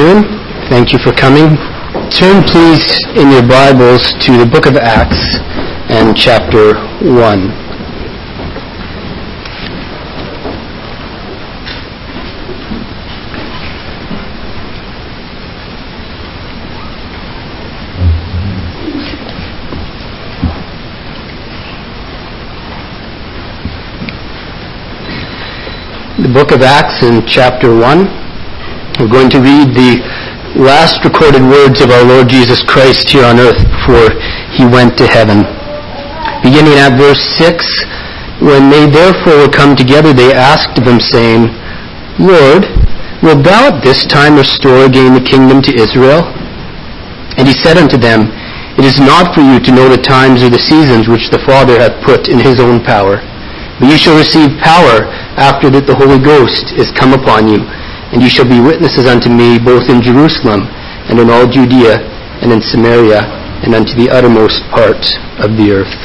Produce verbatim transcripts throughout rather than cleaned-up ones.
afternoon. Thank you for coming. Turn please in your Bibles to the book of Acts and chapter one. The book of Acts in chapter one. We're going to read the last recorded words of our Lord Jesus Christ here on earth before he went to heaven. Beginning at verse six, when they therefore were come together, they asked of him, saying, Lord, wilt thou at this time restore again the kingdom to Israel? And he said unto them, It is not for you to know the times or the seasons which the Father hath put in his own power, but ye shall receive power after that the Holy Ghost is come upon you. And ye shall be witnesses unto me both in Jerusalem and in all Judea and in Samaria and unto the uttermost part of the earth.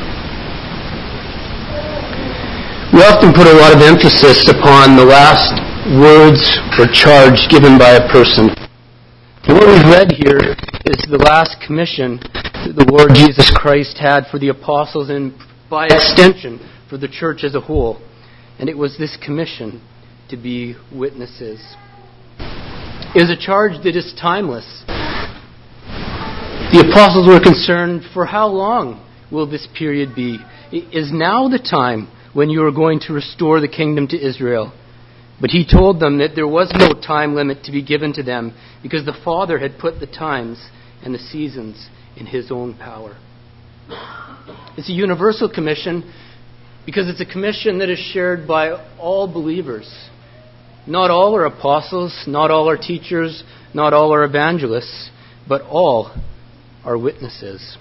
We often put a lot of emphasis upon the last words or charge given by a person. And what we've read here is the last commission that the Lord Jesus Christ had for the apostles and by extension for the church as a whole. And it was this commission to be witnesses. It is a charge that is timeless. The apostles were concerned, for how long will this period be? Is now the time when you are going to restore the kingdom to Israel? But he told them that there was no time limit to be given to them because the Father had put the times and the seasons in his own power. It's a universal commission because it's a commission that is shared by all believers. Not all are apostles, not all are teachers, not all are evangelists, but all are witnesses.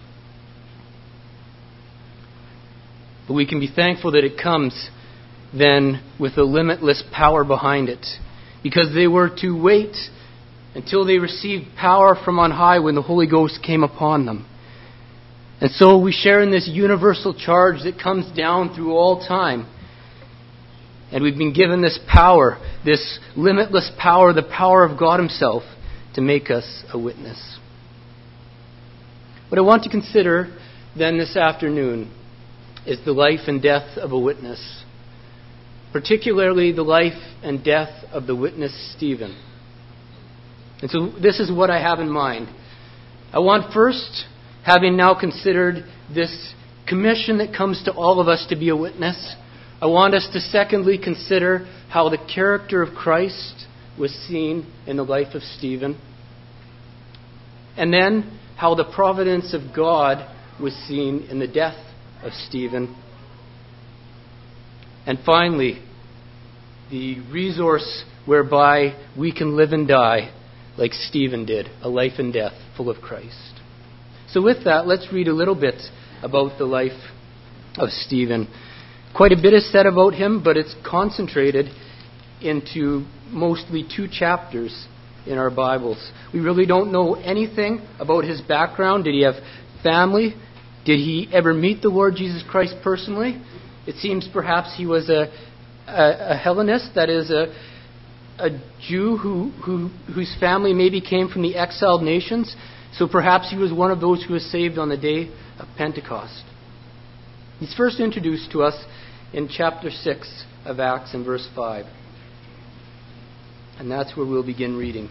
But we can be thankful that it comes then with a limitless power behind it, because they were to wait until they received power from on high when the Holy Ghost came upon them. And so we share in this universal charge that comes down through all time. And we've been given this power, this limitless power, the power of God himself, to make us a witness. What I want to consider then this afternoon is the life and death of a witness, particularly the life and death of the witness Stephen. And so this is what I have in mind. I want first, having now considered this commission that comes to all of us to be a witness, I want us to secondly consider how the character of Christ was seen in the life of Stephen. And then how the providence of God was seen in the death of Stephen. And finally, the resource whereby we can live and die like Stephen did, a life and death full of Christ. So with that, let's read a little bit about the life of Stephen. Quite a bit is said about him, but it's concentrated into mostly two chapters in our Bibles. We really don't know anything about his background. Did he have family? Did he ever meet the Lord Jesus Christ personally? It seems perhaps he was a, a, a Hellenist, that is a, a Jew who, who whose family maybe came from the exiled nations. So perhaps he was one of those who was saved on the day of Pentecost. He's first introduced to us in chapter six of Acts and verse five. And that's where we'll begin reading.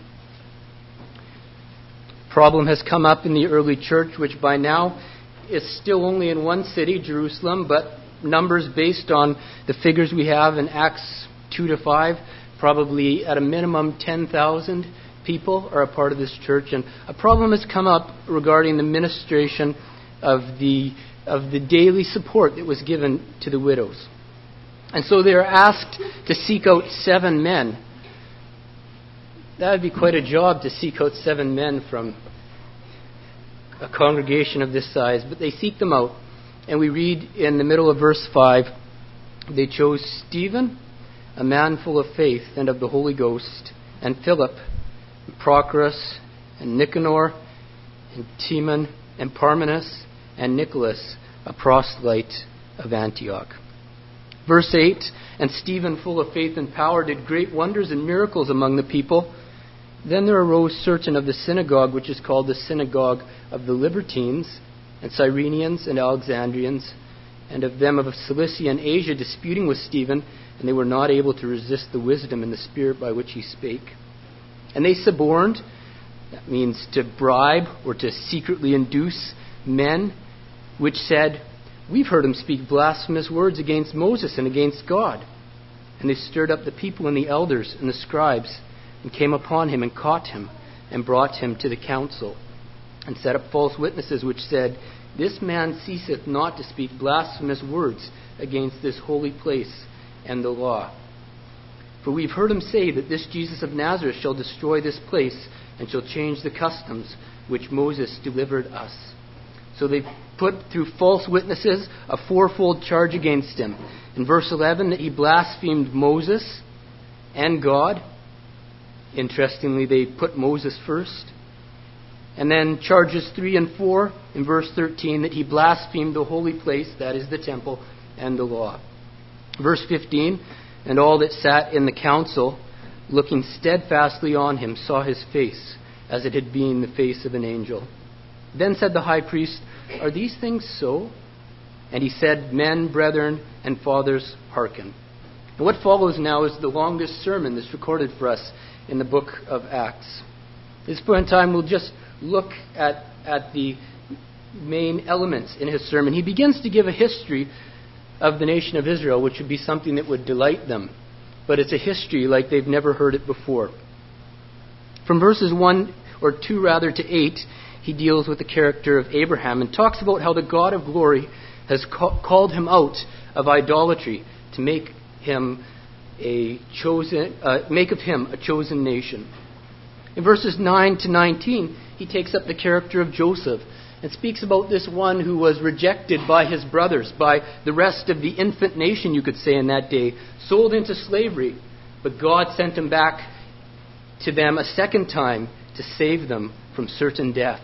Problem has come up in the early church, which by now is still only in one city, Jerusalem, but numbers based on the figures we have in Acts two to five, probably at a minimum ten thousand people are a part of this church. And a problem has come up regarding the ministration of the of the daily support that was given to the widows. And so they are asked to seek out seven men. That would be quite a job to seek out seven men from a congregation of this size. But they seek them out. And we read in the middle of verse five, they chose Stephen, a man full of faith and of the Holy Ghost, and Philip, and Prochorus, and Nicanor, and Timon, and Parmenas, and Nicholas, a proselyte of Antioch. Verse eight, and Stephen, full of faith and power, did great wonders and miracles among the people. Then there arose certain of the synagogue, which is called the synagogue of the Libertines, and Cyrenians and Alexandrians, and of them of Cilicia and Asia, disputing with Stephen, and they were not able to resist the wisdom and the spirit by which he spake. And they suborned, that means to bribe or to secretly induce men, which said, We've heard him speak blasphemous words against Moses and against God. And they stirred up the people and the elders and the scribes, and came upon him and caught him, and brought him to the council, and set up false witnesses, which said, This man ceaseth not to speak blasphemous words against this holy place and the law. For we've heard him say that this Jesus of Nazareth shall destroy this place, and shall change the customs which Moses delivered us. So they put through false witnesses a fourfold charge against him. In verse eleven, that he blasphemed Moses and God. Interestingly, they put Moses first. And then charges three and four in verse thirteen, that he blasphemed the holy place, that is the temple, and the law. Verse fifteen, and all that sat in the council, looking steadfastly on him, saw his face, as it had been the face of an angel. Then said the high priest, Are these things so? And he said, Men, brethren, and fathers, hearken. And what follows now is the longest sermon that's recorded for us in the book of Acts. At this point in time, we'll just look at, at the main elements in his sermon. He begins to give a history of the nation of Israel, which would be something that would delight them. But it's a history like they've never heard it before. From verses one, or two rather, to eight, he deals with the character of Abraham and talks about how the God of glory has ca- called him out of idolatry to make him a chosen, uh, make of him a chosen nation. In verses nine to nineteen, he takes up the character of Joseph and speaks about this one who was rejected by his brothers, by the rest of the infant nation, you could say, in that day, sold into slavery. But God sent him back to them a second time to save them from certain death.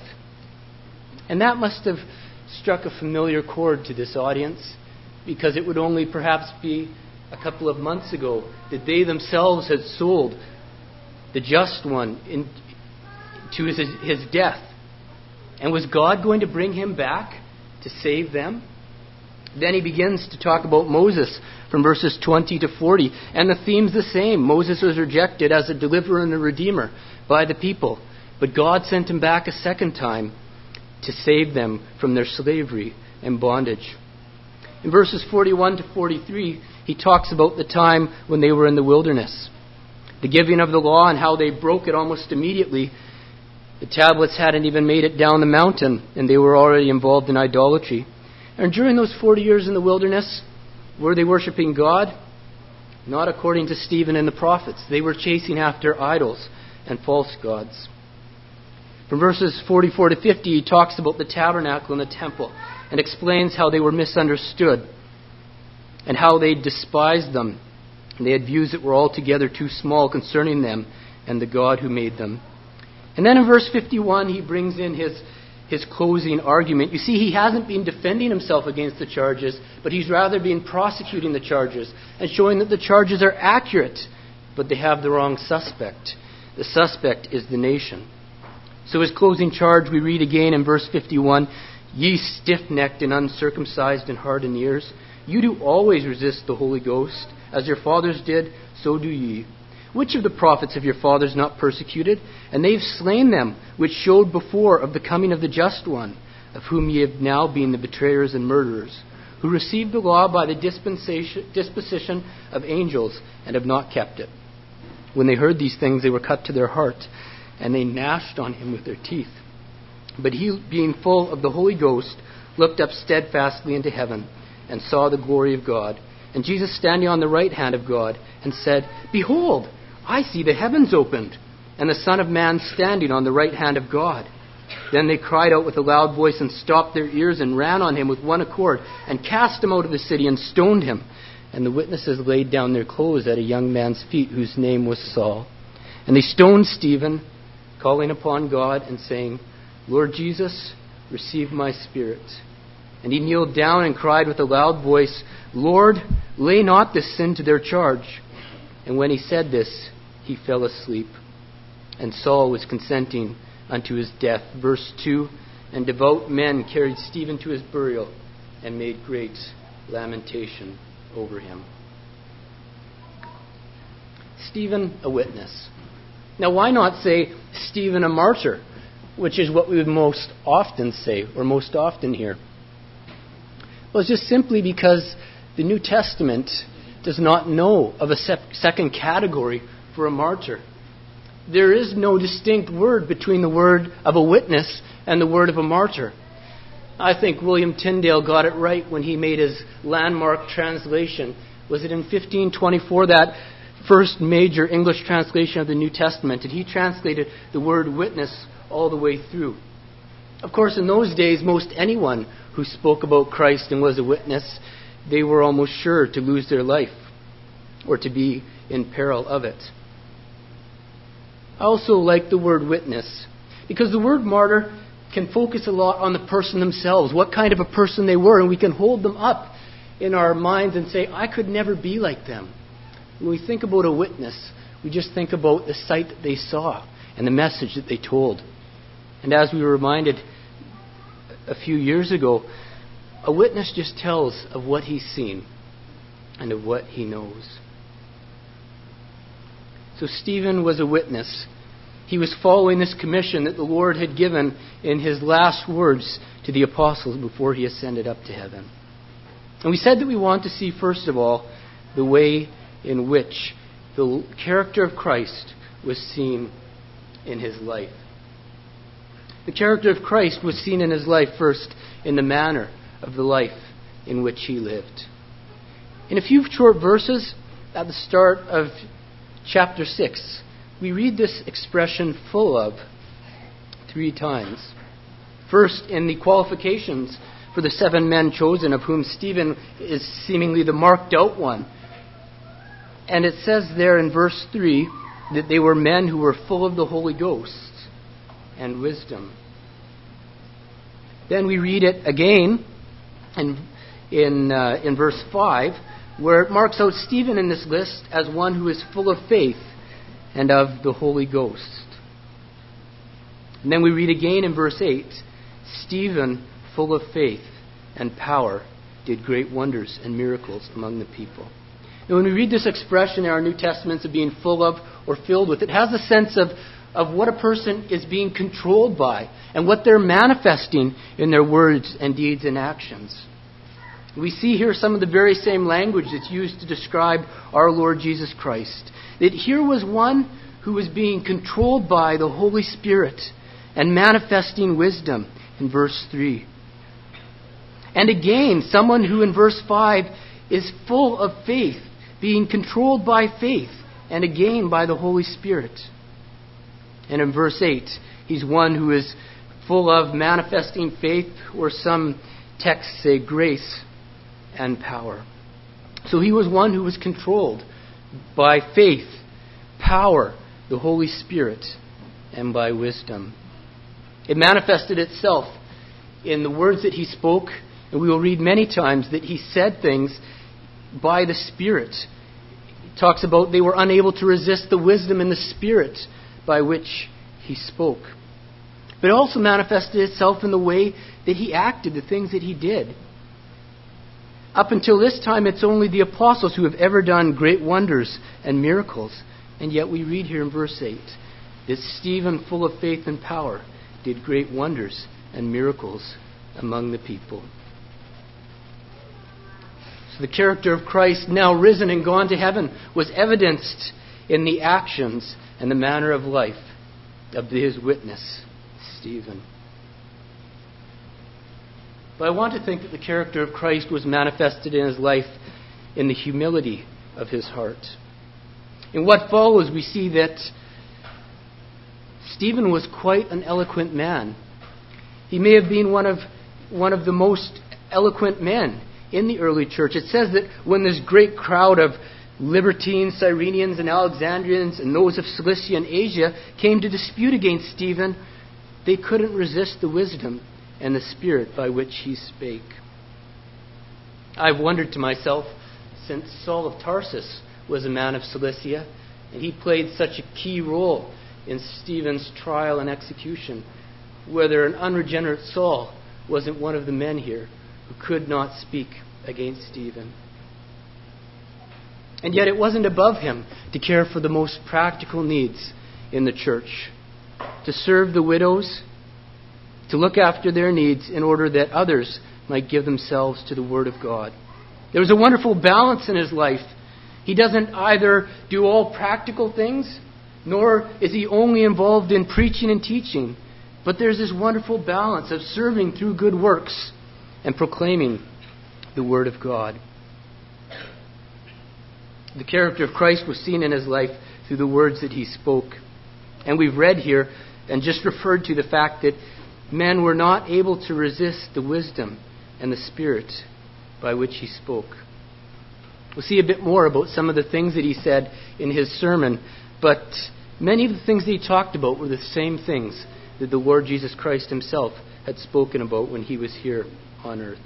And that must have struck a familiar chord to this audience, because it would only perhaps be a couple of months ago that they themselves had sold the just one in, to his, his death. And was God going to bring him back to save them? Then he begins to talk about Moses from verses twenty to forty. And the theme's the same. Moses was rejected as a deliverer and a redeemer by the people. But God sent him back a second time to save them from their slavery and bondage. In verses forty-one to forty-three, he talks about the time when they were in the wilderness. The giving of the law and how they broke it almost immediately. The tablets hadn't even made it down the mountain, and they were already involved in idolatry. And during those forty years in the wilderness, were they worshiping God? Not according to Stephen and the prophets. They were chasing after idols and false gods. From verses forty-four to fifty, he talks about the tabernacle and the temple and explains how they were misunderstood and how they despised them. And they had views that were altogether too small concerning them and the God who made them. And then in verse fifty-one, he brings in his, his closing argument. You see, he hasn't been defending himself against the charges, but he's rather been prosecuting the charges and showing that the charges are accurate, but they have the wrong suspect. The suspect is the nation. So his closing charge, we read again in verse fifty-one, Ye stiff-necked and uncircumcised in heart and ears, you do always resist the Holy Ghost. As your fathers did, so do ye. Which of the prophets have your fathers not persecuted? And they've slain them, which showed before of the coming of the just one, of whom ye have now been the betrayers and murderers, who received the law by the dispensation, disposition of angels, and have not kept it. When they heard these things, they were cut to their heart, and they gnashed on him with their teeth. But he, being full of the Holy Ghost, looked up steadfastly into heaven, and saw the glory of God, and Jesus standing on the right hand of God, and said, Behold, I see the heavens opened, and the Son of Man standing on the right hand of God. Then they cried out with a loud voice, and stopped their ears, and ran on him with one accord, and cast him out of the city, and stoned him. And the witnesses laid down their clothes at a young man's feet, whose name was Saul. And they stoned Stephen, calling upon God, and saying, Lord Jesus, receive my spirit. And he kneeled down and cried with a loud voice, Lord, lay not this sin to their charge. And when he said this, he fell asleep. and Saul was consenting unto his death. Verse two, and devout men carried Stephen to his burial and made great lamentation over him. Stephen, a witness. Now, why not say Stephen, a martyr, which is what we would most often say or most often hear? Well, it's just simply because the New Testament does not know of a sep- second category for a martyr. There is no distinct word between the word of a witness and the word of a martyr. I think William Tyndale got it right when he made his landmark translation. Was it in fifteen twenty-four, that first major English translation of the New Testament? And he translated the word witness all the way through. Of course, in those days, most anyone who spoke about Christ and was a witness, they were almost sure to lose their life or to be in peril of it. I also like the word witness because the word martyr can focus a lot on the person themselves, what kind of a person they were, and we can hold them up in our minds and say, I could never be like them. When we think about a witness, we just think about the sight that they saw and the message that they told. And as we were reminded a few years ago, a witness just tells of what he's seen and of what he knows. So Stephen was a witness. He was following this commission that the Lord had given in his last words to the apostles before he ascended up to heaven. And we said that we want to see, first of all, the way in which the character of Christ was seen in his life. The character of Christ was seen in his life first in the manner of the life in which he lived. In a few short verses at the start of chapter six, we read this expression full of three times. First, in the qualifications for the seven men chosen, of whom Stephen is seemingly the marked out one. And it says there in verse three that they were men who were full of the Holy Ghost and wisdom. Then we read it again in in, uh, in verse five, where it marks out Stephen in this list as one who is full of faith and of the Holy Ghost. And then we read again in verse eight, Stephen, full of faith and power, did great wonders and miracles among the people. And when we read this expression in our New Testaments of being full of or filled with, it has a sense of, of what a person is being controlled by and what they're manifesting in their words and deeds and actions. We see here some of the very same language that's used to describe our Lord Jesus Christ. That here was one who was being controlled by the Holy Spirit and manifesting wisdom in verse three. And again, someone who in verse five is full of faith, being controlled by faith, and again by the Holy Spirit. And in verse eight, he's one who is full of manifesting faith, or some texts say grace and power. So he was one who was controlled by faith, power, the Holy Spirit, and by wisdom. It manifested itself in the words that he spoke, and we will read many times that he said things by the Spirit. He talks about they were unable to resist the wisdom and the Spirit by which he spoke. But it also manifested itself in the way that he acted, the things that he did. Up until this time, it's only the apostles who have ever done great wonders and miracles. And yet we read here in verse eight that Stephen, full of faith and power, did great wonders and miracles among the people. So the character of Christ, now risen and gone to heaven, was evidenced in the actions and the manner of life of his witness, Stephen. But I want to think that the character of Christ was manifested in his life in the humility of his heart. In what follows, we see that Stephen was quite an eloquent man. He may have been one of one of the most eloquent men in the early church. It says that when this great crowd of Libertines, Cyrenians, and Alexandrians, and those of Cilicia and Asia came to dispute against Stephen, they couldn't resist the wisdom and the spirit by which he spake. I've wondered to myself, since Saul of Tarsus was a man of Cilicia, and he played such a key role in Stephen's trial and execution, whether an unregenerate Saul wasn't one of the men here who could not speak against Stephen. And yet it wasn't above him to care for the most practical needs in the church, to serve the widows, to look after their needs in order that others might give themselves to the Word of God. There was a wonderful balance in his life. He doesn't either do all practical things, nor is he only involved in preaching and teaching. But there's this wonderful balance of serving through good works and proclaiming the Word of God. The character of Christ was seen in his life through the words that he spoke. And we've read here and just referred to the fact that men were not able to resist the wisdom and the Spirit by which he spoke. We'll see a bit more about some of the things that he said in his sermon, but many of the things that he talked about were the same things that the Lord Jesus Christ himself had spoken about when he was here on earth.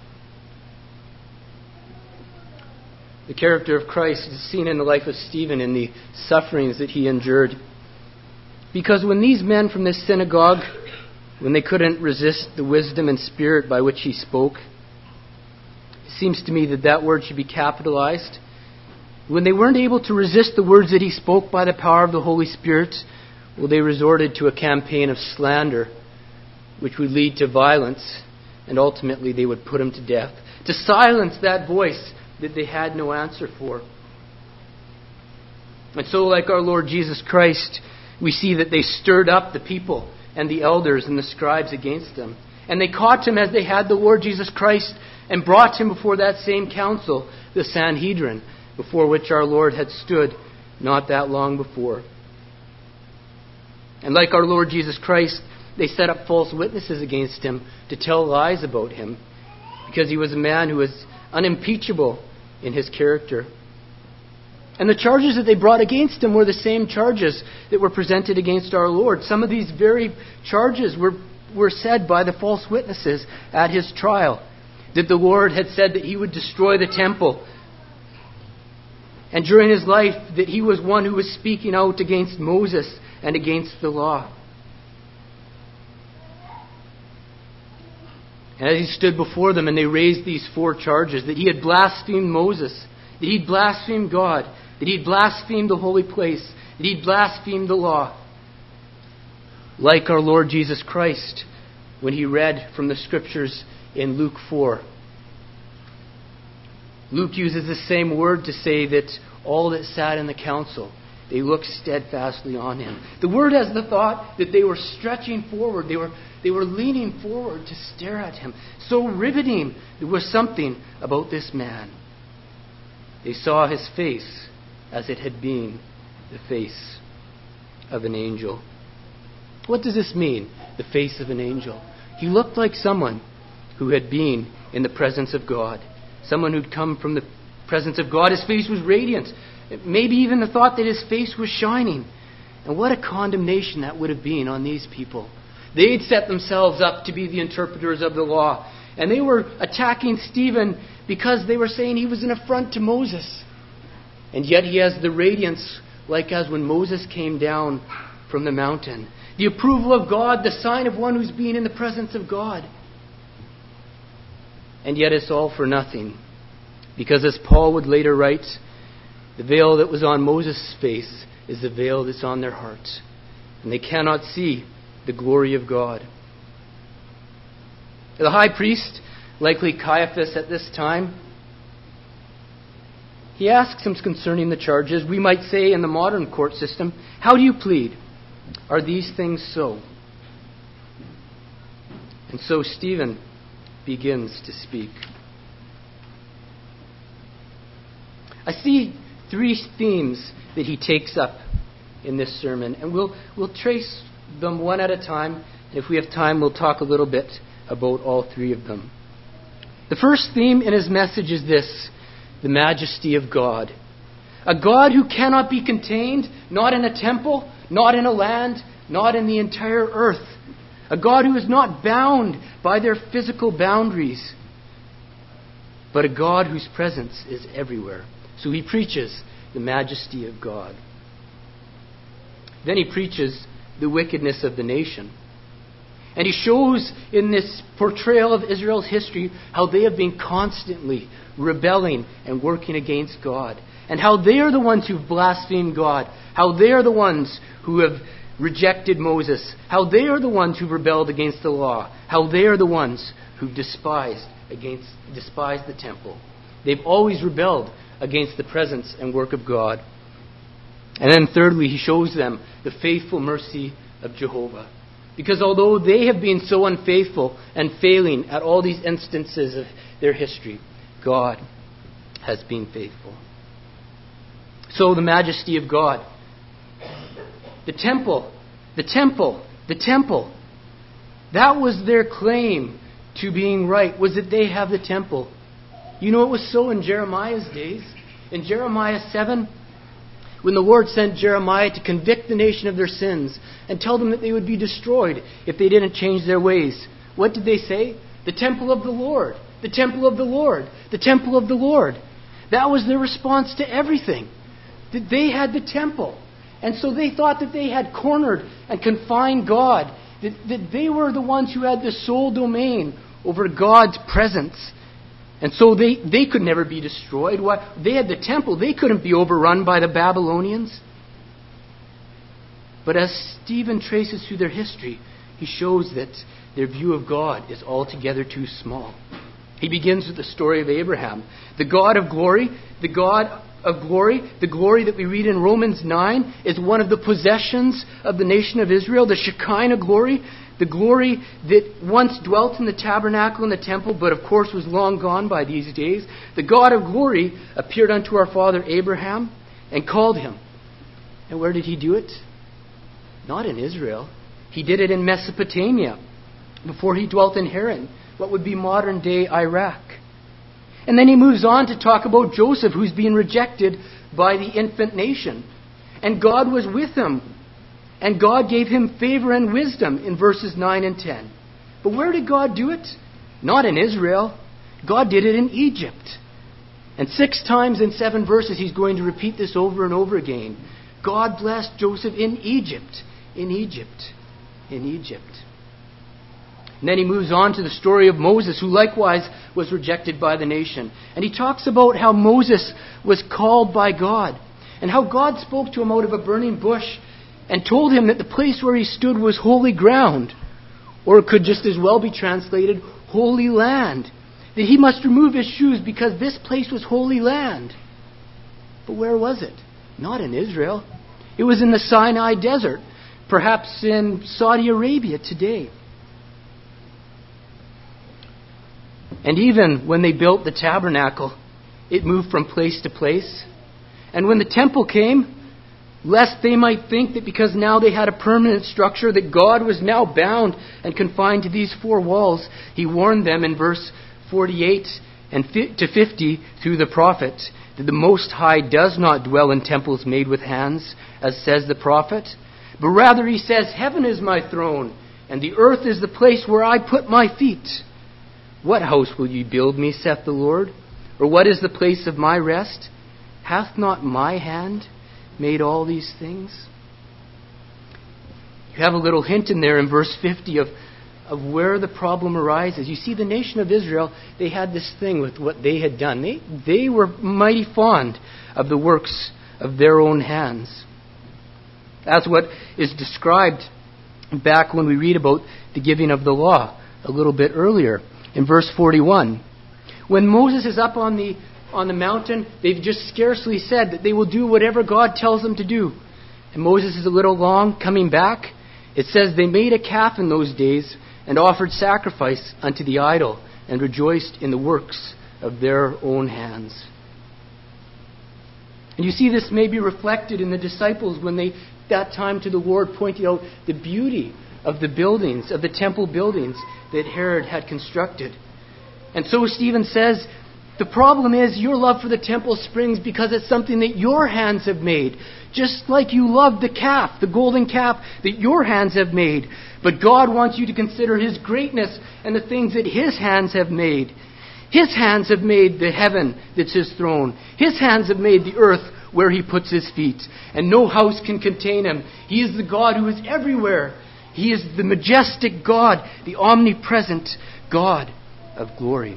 The character of Christ is seen in the life of Stephen in the sufferings that he endured. Because when these men from this synagogue, when they couldn't resist the wisdom and spirit by which he spoke, it seems to me that that word should be capitalized. When they weren't able to resist the words that he spoke by the power of the Holy Spirit, well, they resorted to a campaign of slander, which would lead to violence, and ultimately they would put him to death, to silence that voice that they had no answer for. And so, like our Lord Jesus Christ, we see that they stirred up the people and the elders and the scribes against them. And they caught him as they had the Lord Jesus Christ and brought him before that same council, the Sanhedrin, before which our Lord had stood not that long before. And like our Lord Jesus Christ, they set up false witnesses against him to tell lies about him, because he was a man who was unimpeachable in his character. And the charges that they brought against him were the same charges that were presented against our Lord. Some of these very charges were, were said by the false witnesses at his trial. That the Lord had said that he would destroy the temple. And during his life, that he was one who was speaking out against Moses and against the law. And as he stood before them and they raised these four charges, that he had blasphemed Moses, that he'd blasphemed God, that he'd blasphemed the holy place, that he'd blasphemed the law. Like our Lord Jesus Christ, when he read from the Scriptures in Luke four. Luke uses the same word to say that all that sat in the council, they looked steadfastly on him. The word has the thought that they were stretching forward. They were, they were leaning forward to stare at him. So riveting, there was something about this man. They saw his face as it had been the face of an angel. What does this mean, the face of an angel? He looked like someone who had been in the presence of God. Someone who'd come from the presence of God. His face was radiant. Maybe even the thought that his face was shining. And what a condemnation that would have been on these people. They'd set themselves up to be the interpreters of the law. And they were attacking Stephen because they were saying he was an affront to Moses. And yet he has the radiance like as when Moses came down from the mountain. The approval of God, the sign of one who's been in the presence of God. And yet it's all for nothing. Because as Paul would later write, the veil that was on Moses' face is the veil that's on their hearts. And they cannot see the glory of God. The high priest, likely Caiaphas at this time, he asks him concerning the charges. We might say in the modern court system, how do you plead? Are these things so? And so Stephen begins to speak. I see three themes that he takes up in this sermon, and we'll we'll trace them one at a time. If we have time, we'll talk a little bit about all three of them. The first theme in his message is this: the majesty of God. A God who cannot be contained, not in a temple, not in a land, not in the entire earth. A God who is not bound by their physical boundaries, but a God whose presence is everywhere. So he preaches the majesty of God. Then he preaches the wickedness of the nation. And he shows in this portrayal of Israel's history how they have been constantly rebelling and working against God. And how they are the ones who've blasphemed God. How they are the ones who have rejected Moses. How they are the ones who rebelled against the law. How they are the ones who despised against despised the temple. They've always rebelled against the presence and work of God. And then thirdly, he shows them the faithful mercy of Jehovah. Because although they have been so unfaithful and failing at all these instances of their history, God has been faithful. So the majesty of God. The temple, the temple, the temple. That was their claim to being right, was that they have the temple. You know, it was so in Jeremiah's days. In Jeremiah seven, when the Lord sent Jeremiah to convict the nation of their sins and tell them that they would be destroyed if they didn't change their ways, what did they say? The temple of the Lord, the temple of the Lord, the temple of the Lord. That was their response to everything. That they had the temple. And so they thought that they had cornered and confined God. That, that they were the ones who had the sole domain over God's presence. And so they, they could never be destroyed. Why? They had the temple. They couldn't be overrun by the Babylonians. But as Stephen traces through their history, he shows that their view of God is altogether too small. He begins with the story of Abraham. The God of glory, the God of glory, the glory that we read in Romans nine, is one of the possessions of the nation of Israel, the Shekinah glory. The glory that once dwelt in the tabernacle and the temple, but of course was long gone by these days. The God of glory appeared unto our father Abraham and called him. And where did he do it? Not in Israel. He did it in Mesopotamia, before he dwelt in Haran, what would be modern day Iraq. And then he moves on to talk about Joseph, who's being rejected by the infant nation. And God was with him. And God gave him favor and wisdom in verses nine and ten. But where did God do it? Not in Israel. God did it in Egypt. And six times in seven verses he's going to repeat this over and over again. God blessed Joseph in Egypt. In Egypt. In Egypt. And then he moves on to the story of Moses, who likewise was rejected by the nation. And he talks about how Moses was called by God. And how God spoke to him out of a burning bush and told him that the place where he stood was holy ground. Or it could just as well be translated, holy land. That he must remove his shoes because this place was holy land. But where was it? Not in Israel. It was in the Sinai desert. Perhaps in Saudi Arabia today. And even when they built the tabernacle, it moved from place to place. And when the temple came, lest they might think that because now they had a permanent structure, that God was now bound and confined to these four walls, he warned them in verse forty-eight and to fifty through the prophet, that the Most High does not dwell in temples made with hands, as says the prophet, but rather he says, heaven is my throne, and the earth is the place where I put my feet. What house will ye build me, saith the Lord? Or what is the place of my rest? Hath not my hand made all these things? You have a little hint in there in verse fifty of, of where the problem arises. You see, the nation of Israel, they had this thing with what they had done. They, they were mighty fond of the works of their own hands. That's what is described back when we read about the giving of the law a little bit earlier in verse forty-one. When Moses is up on the on the mountain, they've just scarcely said that they will do whatever God tells them to do. And Moses is a little long coming back. It says they made a calf in those days and offered sacrifice unto the idol and rejoiced in the works of their own hands. And you see this may be reflected in the disciples when they, that time to the Lord, pointed out the beauty of the buildings, of the temple buildings that Herod had constructed. And so Stephen says, the problem is your love for the temple springs because it's something that your hands have made. Just like you love the calf, the golden calf that your hands have made. But God wants you to consider His greatness and the things that His hands have made. His hands have made the heaven that's His throne. His hands have made the earth where he puts his feet, and no house can contain him. He is the God who is everywhere. He is the majestic God, the omnipresent God of glory.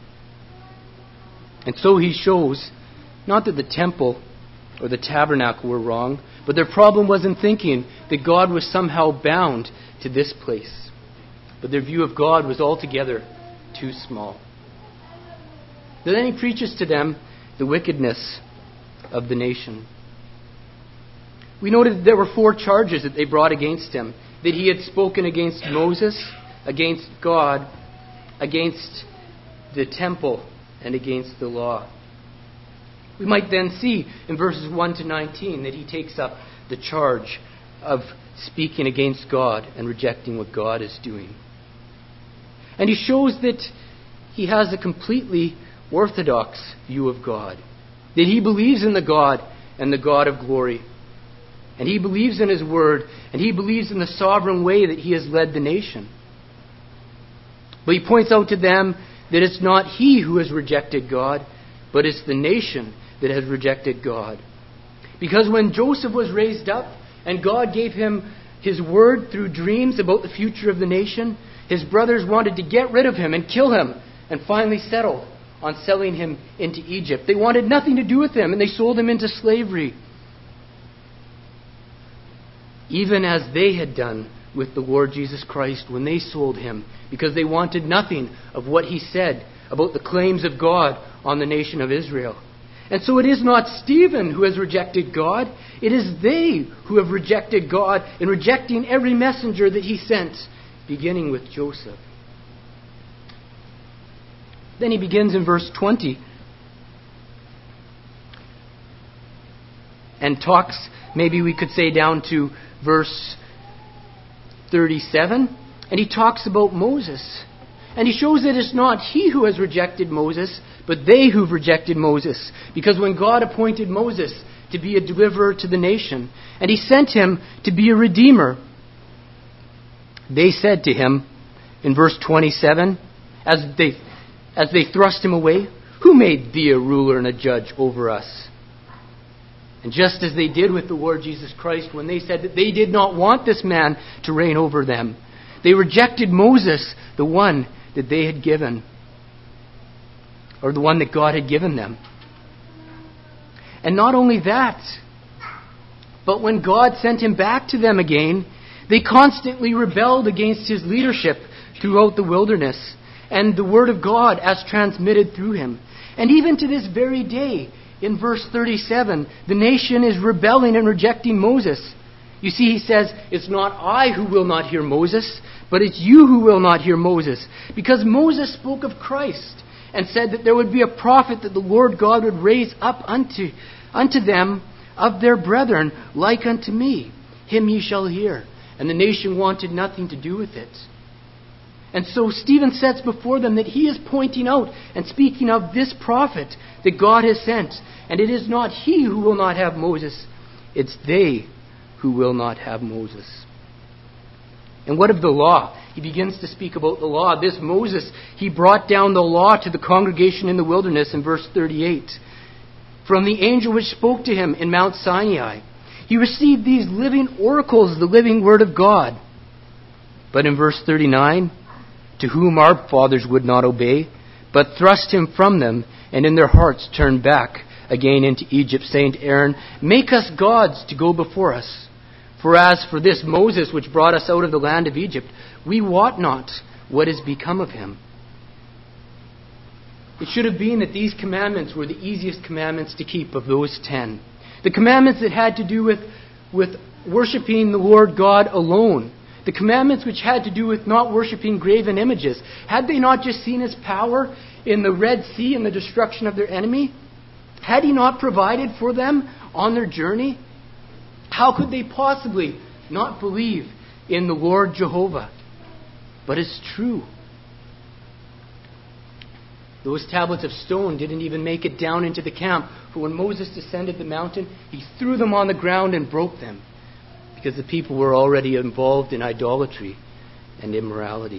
And so he shows, not that the temple or the tabernacle were wrong, but their problem was in thinking that God was somehow bound to this place. But their view of God was altogether too small. Then he preaches to them the wickedness of the nation. We noted that there were four charges that they brought against him. That he had spoken against Moses, against God, against the temple, and against the law. We might then see in verses one to nineteen that he takes up the charge of speaking against God and rejecting what God is doing. And he shows that he has a completely orthodox view of God. That he believes in the God and the God of glory. And he believes in his word. And he believes in the sovereign way that he has led the nation. But he points out to them that it's not he who has rejected God, but it's the nation that has rejected God. Because when Joseph was raised up and God gave him his word through dreams about the future of the nation, his brothers wanted to get rid of him and kill him, and finally settled on selling him into Egypt. They wanted nothing to do with him, and they sold him into slavery. Even as they had done with the Lord Jesus Christ when they sold him, because they wanted nothing of what he said about the claims of God on the nation of Israel. And so it is not Stephen who has rejected God. It is they who have rejected God in rejecting every messenger that he sent, beginning with Joseph. Then he begins in verse twenty and talks, maybe we could say down to verse thirty-seven, and he talks about Moses. And he shows that it's not he who has rejected Moses, but they who've rejected Moses. Because when God appointed Moses to be a deliverer to the nation, and he sent him to be a redeemer, they said to him in verse twenty-seven, as they, as they thrust him away, "Who made thee a ruler and a judge over us?" And just as they did with the Lord Jesus Christ when they said that they did not want this man to reign over them, they rejected Moses, the one that they had given, or the one that God had given them. And not only that, but when God sent him back to them again, they constantly rebelled against his leadership throughout the wilderness and the word of God as transmitted through him. And even to this very day, in verse thirty-seven, the nation is rebelling and rejecting Moses. You see, he says, it's not I who will not hear Moses, but it's you who will not hear Moses. Because Moses spoke of Christ and said that there would be a prophet that the Lord God would raise up unto, unto them of their brethren, like unto me. Him ye shall hear. And the nation wanted nothing to do with it. And so Stephen sets before them that he is pointing out and speaking of this prophet that God has sent. And it is not he who will not have Moses, it's they who will not have Moses. And what of the law? He begins to speak about the law. This Moses, he brought down the law to the congregation in the wilderness in verse thirty-eight. From the angel which spoke to him in Mount Sinai, he received these living oracles, the living word of God. But in verse thirty-nine, to whom our fathers would not obey, but thrust him from them, and in their hearts turned back again into Egypt, saying to Aaron, make us gods to go before us. For as for this Moses which brought us out of the land of Egypt, we wot not what is become of him. It should have been that these commandments were the easiest commandments to keep of those ten. The commandments that had to do with, with worshiping the Lord God alone. The commandments which had to do with not worshiping graven images. Had they not just seen his power in the Red Sea and the destruction of their enemy? Had he not provided for them on their journey? How could they possibly not believe in the Lord Jehovah? But it's true. Those tablets of stone didn't even make it down into the camp. For when Moses descended the mountain, he threw them on the ground and broke them. Because the people were already involved in idolatry and immorality.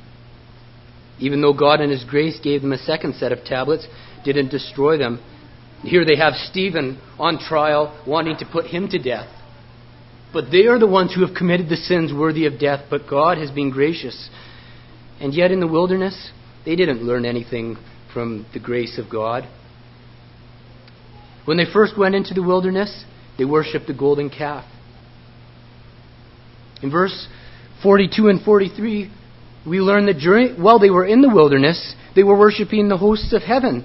Even though God in his grace gave them a second set of tablets, didn't destroy them, Here they have Stephen on trial, wanting to put him to death. But they are the ones who have committed the sins worthy of death, but God has been gracious. And yet in the wilderness, they didn't learn anything from the grace of God. When they first went into the wilderness, they worshipped the golden calf. In verse forty-two and forty-three, we learn that during, while they were in the wilderness, they were worshipping the hosts of heaven.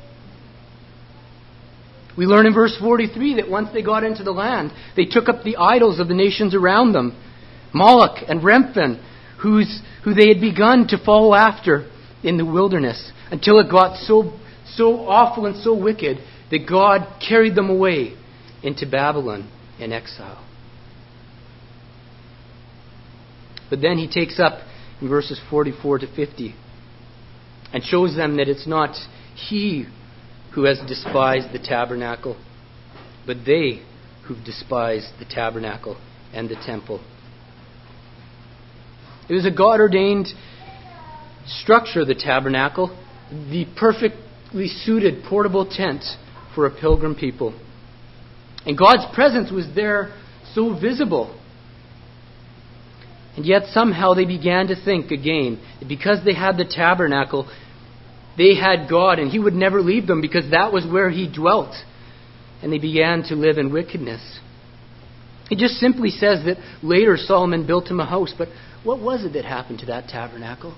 We learn in verse forty-three that once they got into the land, they took up the idols of the nations around them, Moloch and Remphan, whose, who they had begun to follow after in the wilderness, until it got so, so awful and so wicked that God carried them away into Babylon in exile. But then he takes up in verses forty-four to fifty and shows them that it's not he who has despised the tabernacle, but they who've despised the tabernacle and the temple. It was a God-ordained structure, the tabernacle, the perfectly suited portable tent for a pilgrim people. And God's presence was there so visible. And yet somehow they began to think again that because they had the tabernacle, they had God and He would never leave them because that was where He dwelt. And they began to live in wickedness. It just simply says that later Solomon built him a house. But what was it that happened to that tabernacle?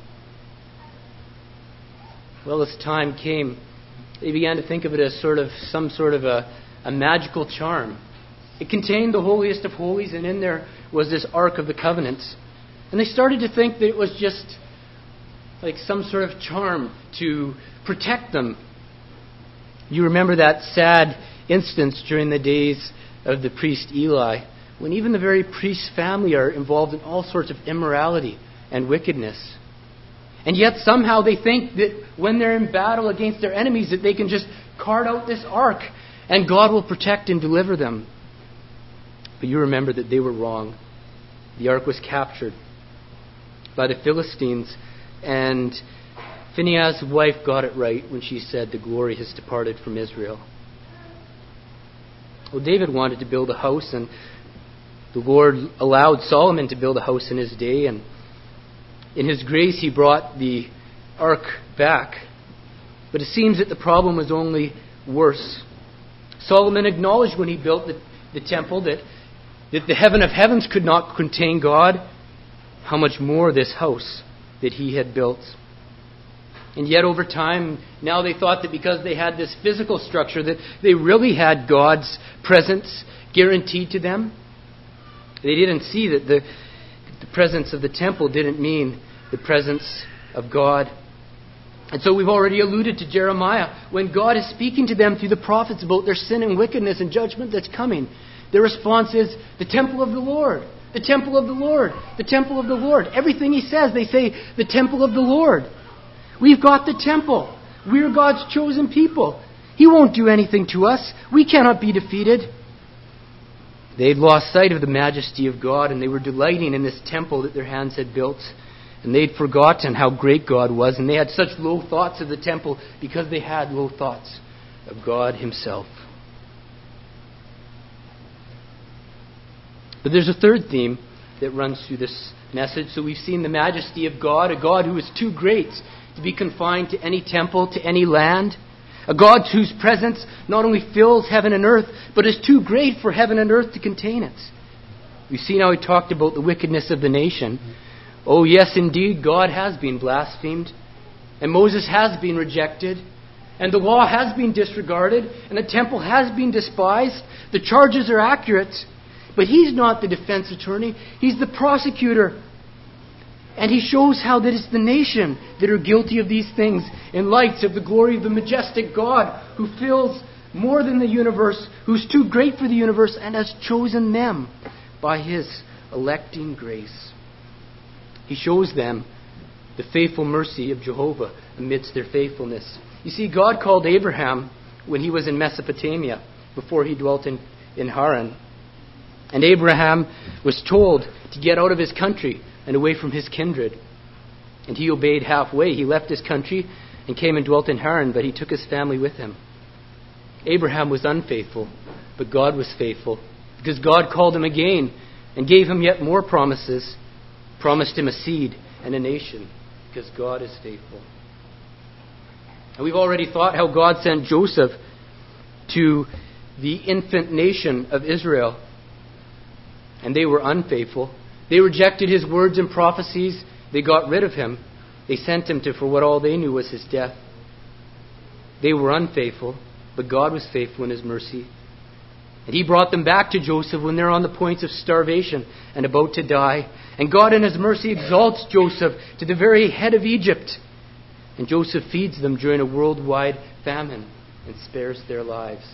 Well, as time came, they began to think of it as sort of some sort of a, a magical charm. It contained the holiest of holies, and in there was this Ark of the Covenant. And they started to think that it was just like some sort of charm to protect them. You remember that sad instance during the days of the priest Eli, when even the very priest's family are involved in all sorts of immorality and wickedness. And yet somehow they think that when they're in battle against their enemies that they can just cart out this ark and God will protect and deliver them. But you remember that they were wrong. The ark was captured by the Philistines, and Phinehas' wife got it right when she said the glory has departed from Israel. Well, David wanted to build a house, and the Lord allowed Solomon to build a house in his day, and in His grace He brought the ark back. But it seems that the problem was only worse. Solomon acknowledged when he built the, the temple that, that the heaven of heavens could not contain God. How much more this house that he had built. And yet over time, now they thought that because they had this physical structure that they really had God's presence guaranteed to them. They didn't see that the, the presence of the temple didn't mean the presence of God. And so we've already alluded to Jeremiah. When God is speaking to them through the prophets about their sin and wickedness and judgment that's coming, their response is, the temple of the Lord. The temple of the Lord. The temple of the Lord. Everything He says, they say, the temple of the Lord. We've got the temple. We're God's chosen people. He won't do anything to us. We cannot be defeated. They'd lost sight of the majesty of God, and they were delighting in this temple that their hands had built. And they'd forgotten how great God was, and they had such low thoughts of the temple because they had low thoughts of God Himself. But there's a third theme that runs through this message. So we've seen the majesty of God, a God who is too great to be confined to any temple, to any land. A God whose presence not only fills heaven and earth, but is too great for heaven and earth to contain it. We've seen how He talked about the wickedness of the nation. Oh yes, indeed, God has been blasphemed, and Moses has been rejected, and the law has been disregarded, and the temple has been despised. The charges are accurate. But He's not the defense attorney. He's the prosecutor. And He shows how that it's the nation that are guilty of these things in light of the glory of the majestic God who fills more than the universe, who's too great for the universe and has chosen them by His electing grace. He shows them the faithful mercy of Jehovah amidst their faithfulness. You see, God called Abraham when he was in Mesopotamia, before he dwelt in, in Haran. And Abraham was told to get out of his country and away from his kindred. And he obeyed halfway. He left his country and came and dwelt in Haran, but he took his family with him. Abraham was unfaithful, but God was faithful, because God called him again and gave him yet more promises, promised him a seed and a nation, because God is faithful. And we've already thought how God sent Joseph to the infant nation of Israel, and they were unfaithful. They rejected his words and prophecies. They got rid of him. They sent him to, for what all they knew was his death. They were unfaithful, but God was faithful in his mercy. And he brought them back to Joseph when they're on the point of starvation and about to die. And God in his mercy exalts Joseph to the very head of Egypt. And Joseph feeds them during a worldwide famine and spares their lives.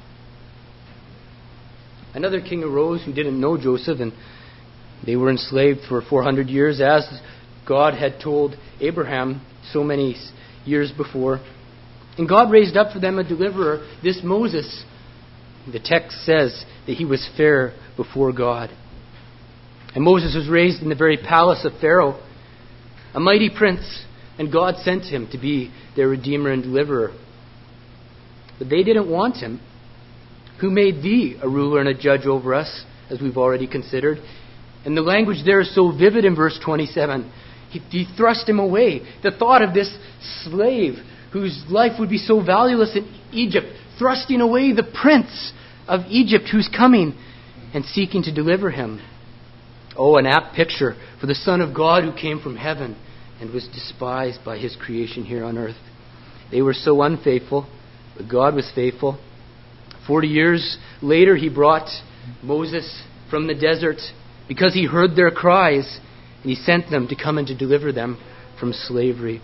Another king arose who didn't know Joseph, and they were enslaved for four hundred years, as God had told Abraham so many years before. And God raised up for them a deliverer, this Moses. The text says that he was fair before God. And Moses was raised in the very palace of Pharaoh, a mighty prince, and God sent him to be their redeemer and deliverer. But they didn't want him. Who made thee a ruler and a judge over us, as we've already considered? And the language there is so vivid in verse twenty-seven. He, he thrust him away. The thought of this slave whose life would be so valueless in Egypt, thrusting away the prince of Egypt who's coming and seeking to deliver him. Oh, an apt picture for the Son of God who came from heaven and was despised by his creation here on earth. They were so unfaithful, but God was faithful. Forty years later, he brought Moses from the desert because he heard their cries, and he sent them to come and to deliver them from slavery.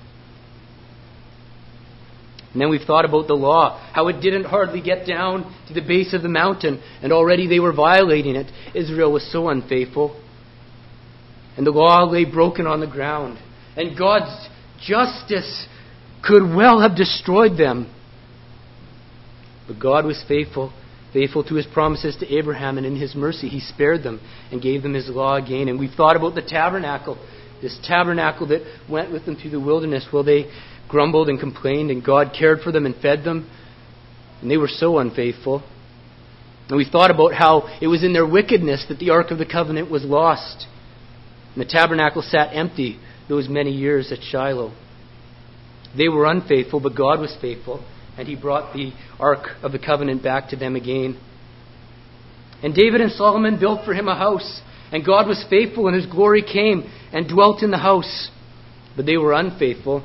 And then we've thought about the law, how it didn't hardly get down to the base of the mountain, and already they were violating it. Israel was so unfaithful. And the law lay broken on the ground. And God's justice could well have destroyed them. But God was faithful, faithful to his promises to Abraham, and in his mercy he spared them and gave them his law again. And we've thought about the tabernacle, this tabernacle that went with them through the wilderness. Well, they grumbled and complained, and God cared for them and fed them, and they were so unfaithful. And we thought about how it was in their wickedness that the Ark of the Covenant was lost, and the tabernacle sat empty those many years at Shiloh. They were unfaithful, but God was faithful, and he brought the Ark of the Covenant back to them again. And David and Solomon built for him a house, and God was faithful, and his glory came and dwelt in the house. But they were unfaithful.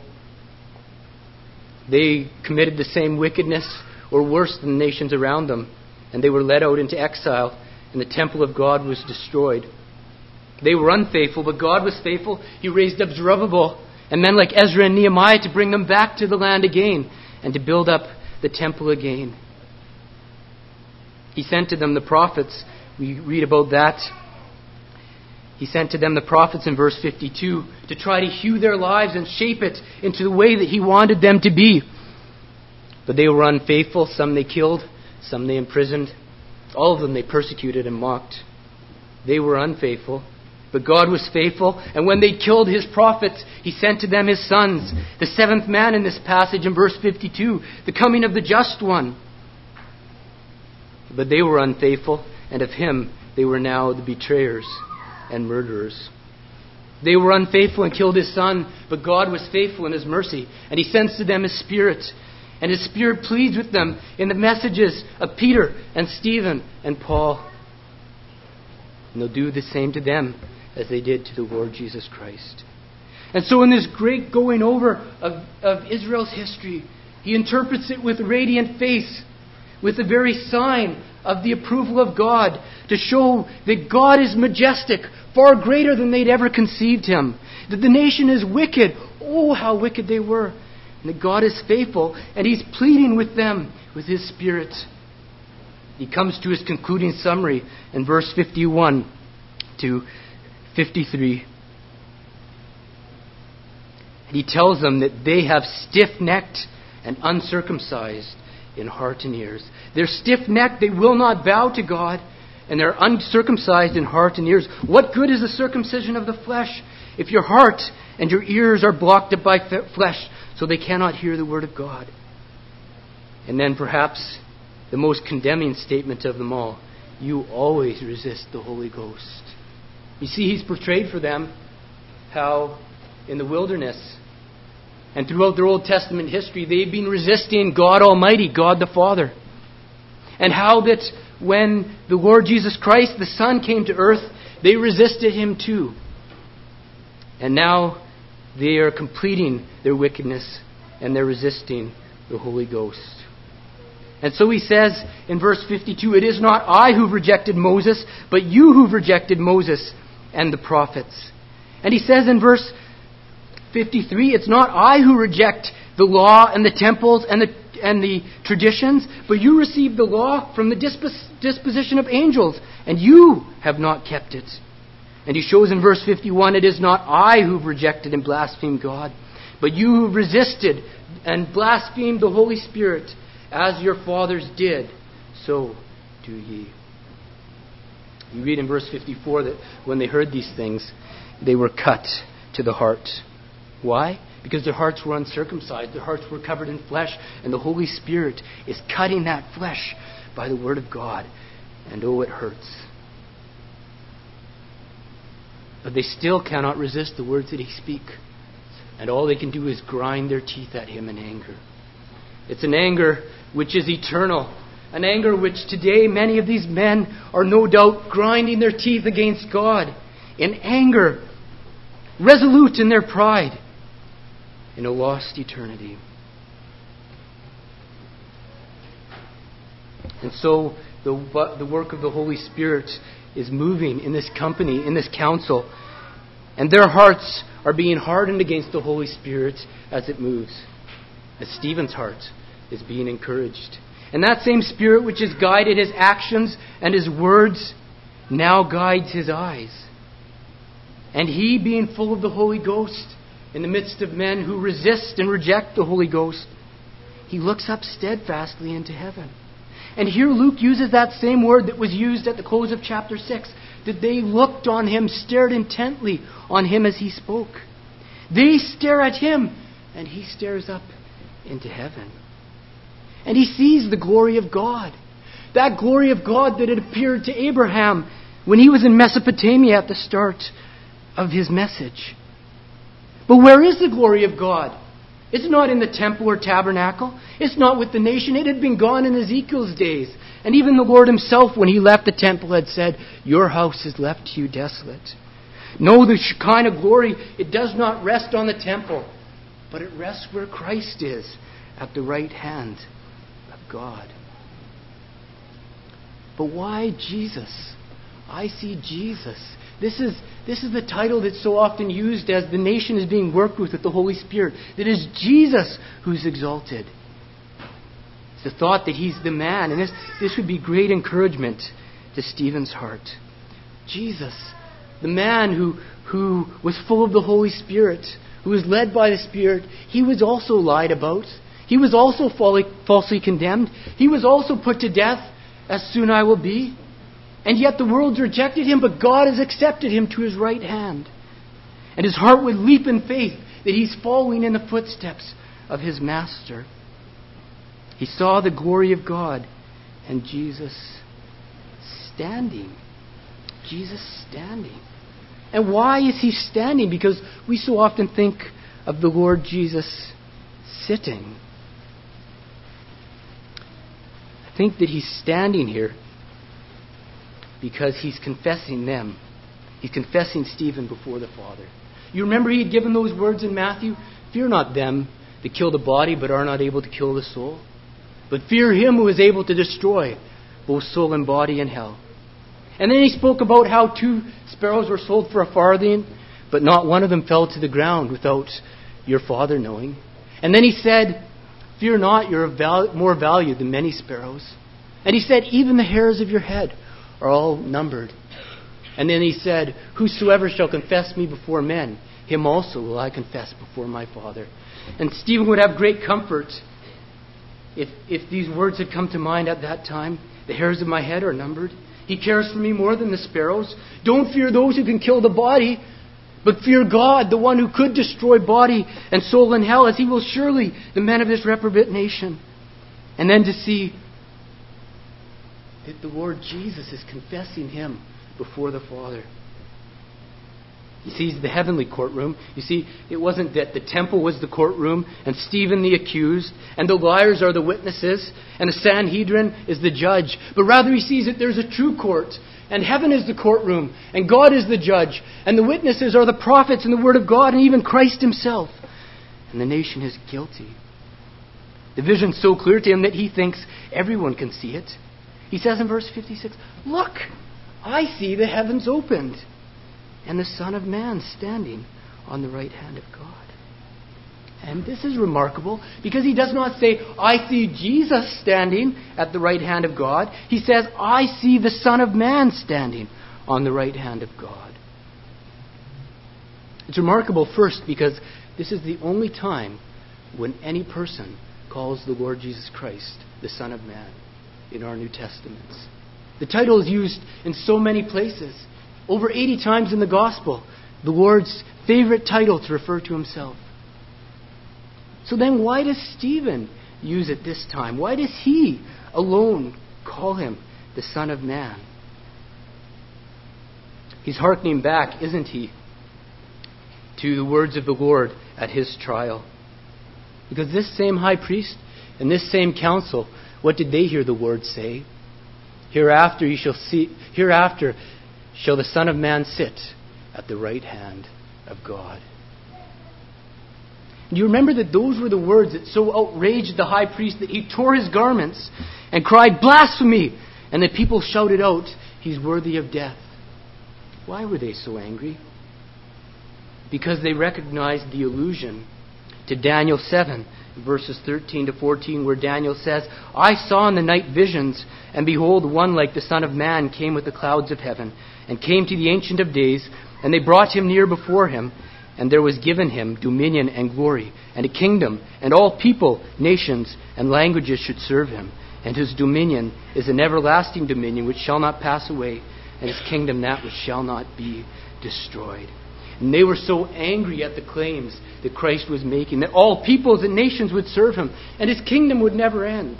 They committed the same wickedness, or worse than the nations around them, and they were led out into exile, and the temple of God was destroyed. They were unfaithful, but God was faithful. He raised up Zerubbabel and men like Ezra and Nehemiah to bring them back to the land again and to build up the temple again. He sent to them the prophets. We read about that. He sent to them the prophets in verse fifty-two to try to hew their lives and shape it into the way that he wanted them to be. But they were unfaithful. Some they killed, some they imprisoned. All of them they persecuted and mocked. They were unfaithful. But God was faithful, and when they killed his prophets, he sent to them his sons, the seventh man in this passage in verse fifty-two, the coming of the just one. But they were unfaithful, and of him they were now the betrayers and murderers. They were unfaithful and killed his son, but God was faithful in his mercy, and he sends to them his Spirit. And his Spirit pleads with them in the messages of Peter and Stephen and Paul. And they'll do the same to them as they did to the Lord Jesus Christ. And so in this great going over of, of Israel's history, he interprets it with radiant face, with the very sign of the approval of God, to show that God is majestic, far greater than they'd ever conceived him. That the nation is wicked. Oh, how wicked they were. And that God is faithful, and he's pleading with them with his Spirit. He comes to his concluding summary in verse fifty-one to fifty-three. And he tells them that they have stiff-necked and uncircumcised in heart and ears. They're stiff-necked, they will not bow to God, and they're uncircumcised in heart and ears. What good is the circumcision of the flesh if your heart and your ears are blocked up by flesh so they cannot hear the word of God? And then perhaps the most condemning statement of them all, you always resist the Holy Ghost. You see, he's portrayed for them how in the wilderness and throughout their Old Testament history, they've been resisting God Almighty, God the Father. And how that when the Lord Jesus Christ, the Son, came to earth, they resisted him too. And now they are completing their wickedness and they're resisting the Holy Ghost. And so he says in verse fifty-two, it is not I who've rejected Moses, but you who've rejected Moses and the prophets. And he says in verse fifty-three, it's not I who reject the law and the temples and the and the traditions, but you received the law from the dispos- disposition of angels, and you have not kept it. And he shows in verse fifty-one, it is not I who've rejected and blasphemed God, but you who resisted and blasphemed the Holy Spirit, as your fathers did, so do ye. You read in verse fifty-four that when they heard these things, they were cut to the heart. Why? Because their hearts were uncircumcised, their hearts were covered in flesh, and the Holy Spirit is cutting that flesh by the Word of God. And oh, it hurts. But they still cannot resist the words that He speaks. And all they can do is grind their teeth at Him in anger. It's an anger which is eternal. An anger which today many of these men are no doubt grinding their teeth against God. In anger, resolute in their pride, in a lost eternity. And so the, the work of the Holy Spirit is moving in this company, in this council. And their hearts are being hardened against the Holy Spirit as it moves. As Stephen's heart is being encouraged. And that same Spirit which has guided his actions and his words now guides his eyes. And he, being full of the Holy Ghost, in the midst of men who resist and reject the Holy Ghost, he looks up steadfastly into heaven. And here Luke uses that same word that was used at the close of chapter six, that they looked on him, stared intently on him as he spoke. They stare at him, and he stares up into heaven. And he sees the glory of God. That glory of God that had appeared to Abraham when he was in Mesopotamia at the start of his message. But where is the glory of God? It's not in the temple or tabernacle. It's not with the nation. It had been gone in Ezekiel's days. And even the Lord himself, when he left the temple, had said, your house is left to you desolate. No, the Shekinah glory, it does not rest on the temple, but it rests where Christ is, at the right hand of God. But why Jesus? I see Jesus. This is, this is the title that's so often used as the nation is being worked with with the Holy Spirit. That is Jesus who's exalted. It's the thought that he's the man. And this, this would be great encouragement to Stephen's heart. Jesus, the man who, who was full of the Holy Spirit, who was led by the Spirit, he was also lied about. He was also falsely condemned. He was also put to death, as soon I will be. And yet the world's rejected him, but God has accepted him to his right hand. And his heart would leap in faith that he's following in the footsteps of his master. He saw the glory of God and Jesus standing. Jesus standing. And why is he standing? Because we so often think of the Lord Jesus sitting. I think that he's standing here because he's confessing them. He's confessing Stephen before the Father. You remember he had given those words in Matthew? Fear not them that kill the body but are not able to kill the soul. But fear him who is able to destroy both soul and body in hell. And then he spoke about how two sparrows were sold for a farthing, but not one of them fell to the ground without your Father knowing. And then he said, fear not, you're of val- more value than many sparrows. And he said, even the hairs of your head are all numbered. And then he said, whosoever shall confess me before men, him also will I confess before my Father. And Stephen would have great comfort if, if these words had come to mind at that time. The hairs of my head are numbered. He cares for me more than the sparrows. Don't fear those who can kill the body, but fear God, the one who could destroy body and soul in hell, as he will surely the men of this reprobate nation. And then to see that the Lord Jesus is confessing him before the Father. He sees the heavenly courtroom. You see, it wasn't that the temple was the courtroom and Stephen the accused and the liars are the witnesses and the Sanhedrin is the judge. But rather he sees that there's a true court and heaven is the courtroom and God is the judge and the witnesses are the prophets and the Word of God and even Christ himself. And the nation is guilty. The vision's so clear to him that he thinks everyone can see it. He says in verse fifty-six, "Look, I see the heavens opened, and the Son of Man standing on the right hand of God." And this is remarkable because he does not say, "I see Jesus standing at the right hand of God." He says, "I see the Son of Man standing on the right hand of God." It's remarkable first because this is the only time when any person calls the Lord Jesus Christ the Son of Man in our New Testaments. The title is used in so many places. Over eighty times in the Gospel, the Lord's favorite title to refer to himself. So then why does Stephen use it this time? Why does he alone call him the Son of Man? He's hearkening back, isn't he, to the words of the Lord at his trial. Because this same high priest and this same council, what did they hear the Lord say? Hereafter you shall see, hereafter shall the Son of Man sit at the right hand of God. Do you remember that those were the words that so outraged the high priest that he tore his garments and cried, "Blasphemy!" And the people shouted out, "He's worthy of death." Why were they so angry? Because they recognized the allusion to Daniel seven, verses thirteen to fourteen, where Daniel says, "I saw in the night visions, and behold, one like the Son of Man came with the clouds of heaven, and came to the Ancient of Days, and they brought him near before him, and there was given him dominion and glory, and a kingdom, and all people, nations, and languages should serve him. And his dominion is an everlasting dominion which shall not pass away, and his kingdom that which shall not be destroyed." And they were so angry at the claims that Christ was making, that all peoples and nations would serve him, and his kingdom would never end.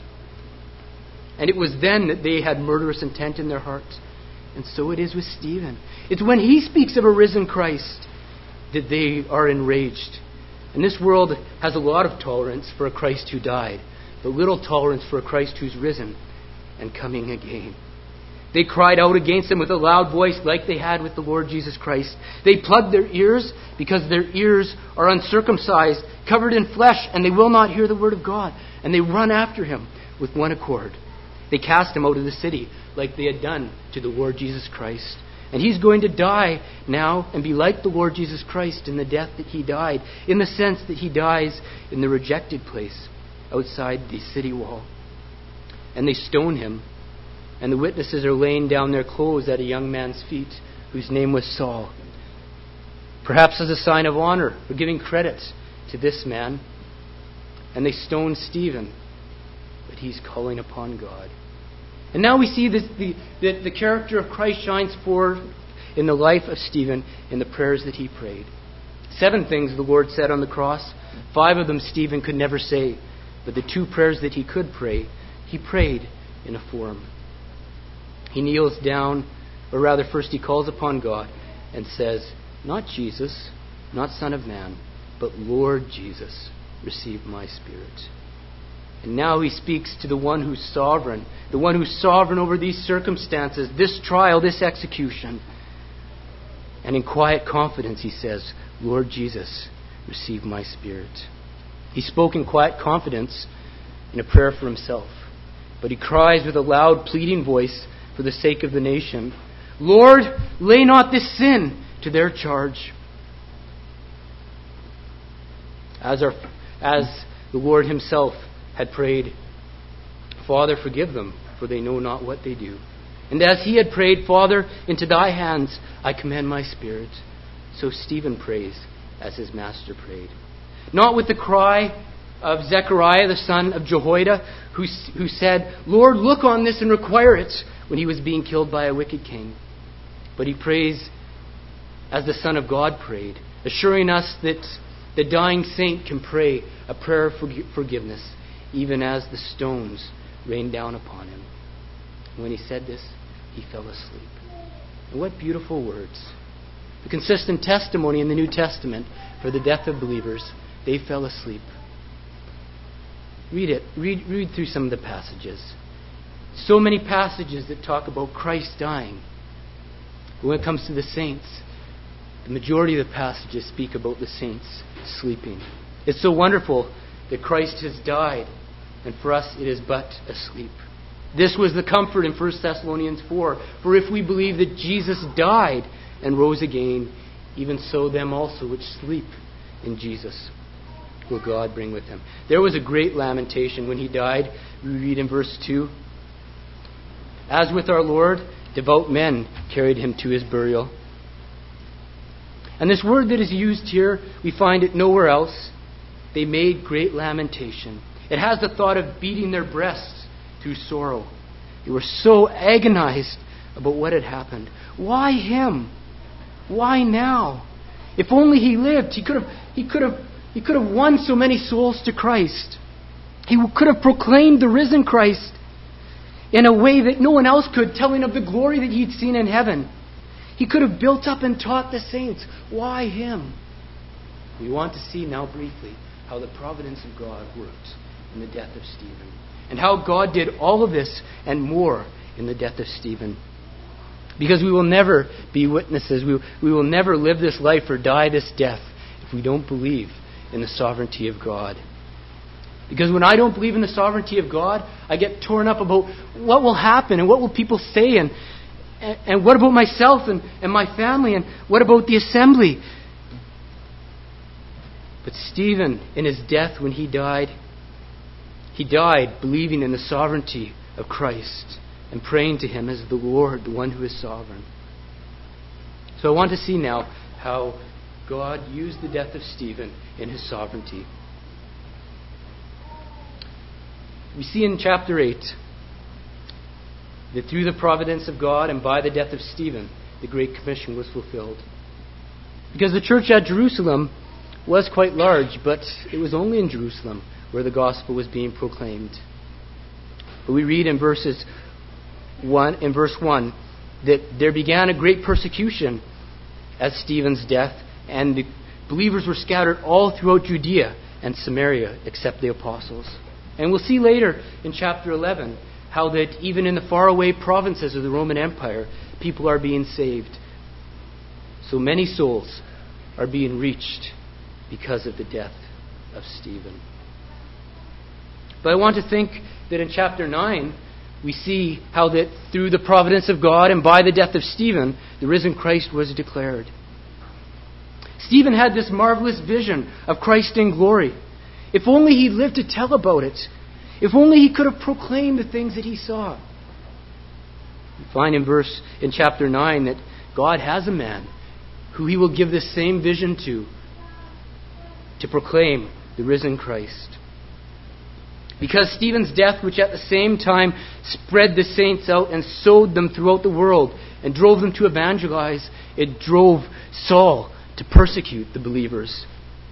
And it was then that they had murderous intent in their hearts. And so it is with Stephen. It's when he speaks of a risen Christ that they are enraged. And this world has a lot of tolerance for a Christ who died, but little tolerance for a Christ who's risen and coming again. They cried out against him with a loud voice like they had with the Lord Jesus Christ. They plugged their ears because their ears are uncircumcised, covered in flesh, and they will not hear the word of God. And they run after him with one accord. They cast him out of the city like they had done to the Lord Jesus Christ. And he's going to die now and be like the Lord Jesus Christ in the death that he died, in the sense that he dies in the rejected place outside the city wall. And they stone him. And the witnesses are laying down their clothes at a young man's feet whose name was Saul. Perhaps as a sign of honor for giving credit to this man. And they stone Stephen, but he's calling upon God. And now we see this, the, the, the character of Christ shines forth in the life of Stephen in the prayers that he prayed. Seven things the Lord said on the cross. Five of them Stephen could never say. But the two prayers that he could pray, he prayed in a form. He kneels down, or rather first he calls upon God and says, "Not Jesus, not Son of Man, but Lord Jesus, receive my spirit." And now he speaks to the one who's sovereign, the one who's sovereign over these circumstances, this trial, this execution. And in quiet confidence he says, "Lord Jesus, receive my spirit." He spoke in quiet confidence in a prayer for himself. But he cries with a loud pleading voice for the sake of the nation, "Lord, lay not this sin to their charge." As, our, as the Lord himself had prayed, "Father, forgive them, for they know not what they do." And as he had prayed, "Father, into thy hands I commend my spirit," so Stephen prays as his master prayed. Not with the cry of Zechariah, the son of Jehoiada, who, who said, "Lord, look on this and require it," when he was being killed by a wicked king. But he prays as the Son of God prayed, assuring us that the dying saint can pray a prayer of forgiveness even as the stones rained down upon him. And when he said this, he fell asleep. And what beautiful words. The consistent testimony in the New Testament for the death of believers, they fell asleep. Read it. Read, read through some of the passages. So many passages that talk about Christ dying. But when it comes to the saints, the majority of the passages speak about the saints sleeping. It's so wonderful that Christ has died, and for us it is but asleep. This was the comfort in First Thessalonians four. For if we believe that Jesus died and rose again, even so them also which sleep in Jesus will God bring with him. There was a great lamentation when he died. We read in verse two. As with our Lord, devout men carried him to his burial. And this word that is used here, we find it nowhere else. They made great lamentation. It has the thought of beating their breasts through sorrow. They were so agonized about what had happened. Why him? Why now? If only he lived, he could have, he could have, he could have won so many souls to Christ. He could have proclaimed the risen Christ in a way that no one else could, telling of the glory that he'd seen in heaven. He could have built up and taught the saints. Why him? We want to see now briefly how the providence of God worked in the death of Stephen, and how God did all of this and more in the death of Stephen. Because we will never be witnesses. We, we will never live this life or die this death if we don't believe in the sovereignty of God. Because when I don't believe in the sovereignty of God, I get torn up about what will happen and what will people say, and and, and what about myself and, and my family, and what about the assembly. But Stephen, in his death when he died, he died believing in the sovereignty of Christ and praying to him as the Lord, the one who is sovereign. So I want to see now how God used the death of Stephen in his sovereignty. We see in chapter eight that through the providence of God and by the death of Stephen, the Great Commission was fulfilled. Because the church at Jerusalem was quite large, but it was only in Jerusalem where the gospel was being proclaimed. But we read in verses one, in verse one, that there began a great persecution at Stephen's death, and the believers were scattered all throughout Judea and Samaria, except the apostles. And we'll see later in chapter eleven how that even in the faraway provinces of the Roman Empire, people are being saved. So many souls are being reached because of the death of Stephen. But I want to think that in chapter nine, we see how that through the providence of God and by the death of Stephen, the risen Christ was declared. Stephen had this marvelous vision of Christ in glory. If only he lived to tell about it. If only he could have proclaimed the things that he saw. We find in verse in chapter nine that God has a man who he will give this same vision to, to proclaim the risen Christ. Because Stephen's death, which at the same time spread the saints out and sowed them throughout the world and drove them to evangelize, it drove Saul to persecute the believers.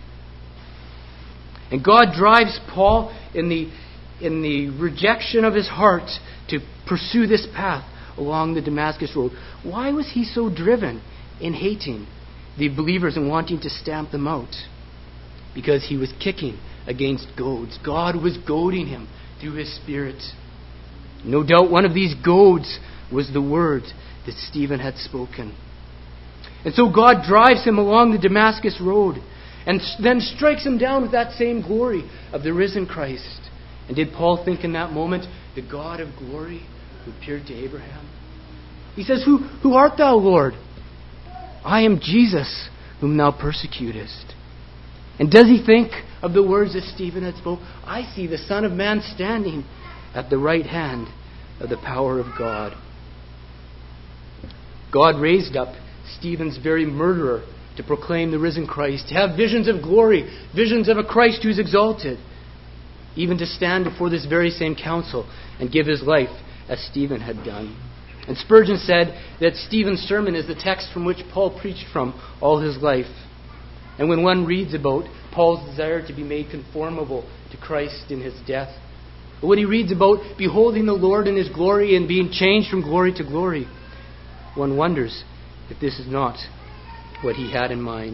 And God drives Paul in the, in the rejection of his heart to pursue this path along the Damascus road. Why was he so driven in hating the believers and wanting to stamp them out? Because he was kicking against goads. God was goading him through his Spirit. No doubt one of these goads was the word that Stephen had spoken. And so God drives him along the Damascus road and then strikes him down with that same glory of the risen Christ. And did Paul think in that moment, the God of glory who appeared to Abraham? He says, Who, who art thou, Lord? I am Jesus, whom thou persecutest. And does he think of the words that Stephen had spoken? I see the Son of Man standing at the right hand of the power of God. God raised up Stephen's very murderer to proclaim the risen Christ, to have visions of glory, visions of a Christ who's exalted, even to stand before this very same council and give his life as Stephen had done. And Spurgeon said that Stephen's sermon is the text from which Paul preached from all his life. And when one reads about Paul's desire to be made conformable to Christ in his death, But when he reads about beholding the Lord in his glory and being changed from glory to glory, one wonders if this is not what he had in mind.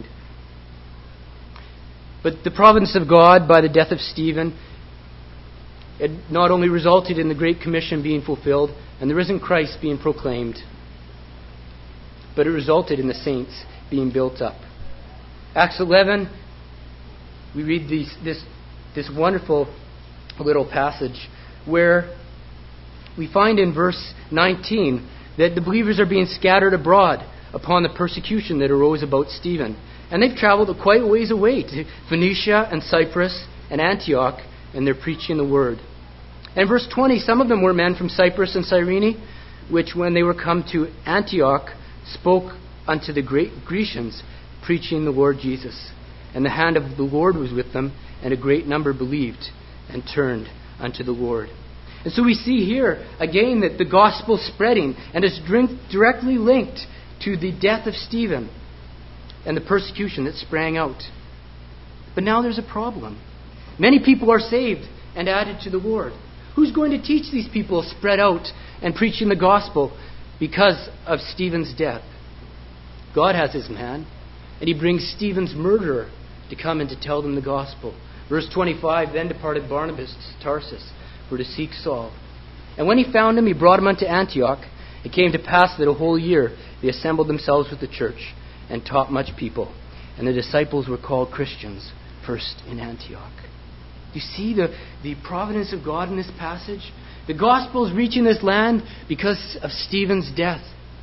But the providence of God by the death of Stephen, it not only resulted in the Great Commission being fulfilled and the risen Christ being proclaimed, but it resulted in the saints being built up. Acts eleven, we read these, this, this wonderful little passage where we find in verse nineteen that the believers are being scattered abroad upon the persecution that arose about Stephen. And they've traveled quite a ways away to Phoenicia and Cyprus and Antioch, and they're preaching the word. And verse twenty, some of them were men from Cyprus and Cyrene, which when they were come to Antioch, spoke unto the great Grecians, preaching the Lord Jesus. And the hand of the Lord was with them, and a great number believed and turned unto the Lord. And so we see here again that the gospel spreading, and it's directly linked to the death of Stephen and the persecution that sprang out. But now there's a problem. Many people are saved and added to the Lord. Who's going to teach these people spread out and preaching the gospel because of Stephen's death? God has his man, and he brings Stephen's murderer to come and to tell them the gospel. Verse twenty-five, then departed Barnabas to Tarsus for to seek Saul. And when he found him, he brought him unto Antioch. It came to pass that a whole year they assembled themselves with the church and taught much people. And the disciples were called Christians first in Antioch. You see the, the providence of God in this passage? The gospel is reaching this land because of Stephen's death.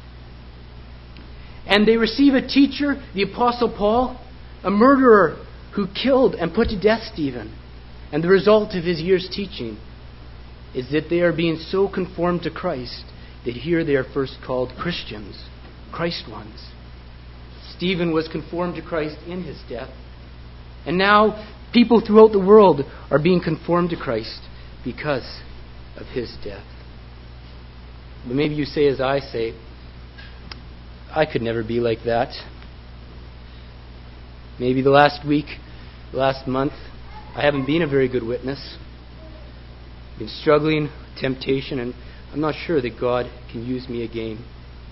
And they receive a teacher, the Apostle Paul, a murderer who killed and put to death Stephen. And the result of his year's teaching is that they are being so conformed to Christ that here they are first called Christians, Christ ones. Stephen was conformed to Christ in his death. And now people throughout the world are being conformed to Christ because of his death. But maybe you say as I say, I could never be like that. Maybe the last week, the last month, I haven't been a very good witness. I've been struggling with temptation, and I'm not sure that God can use me again.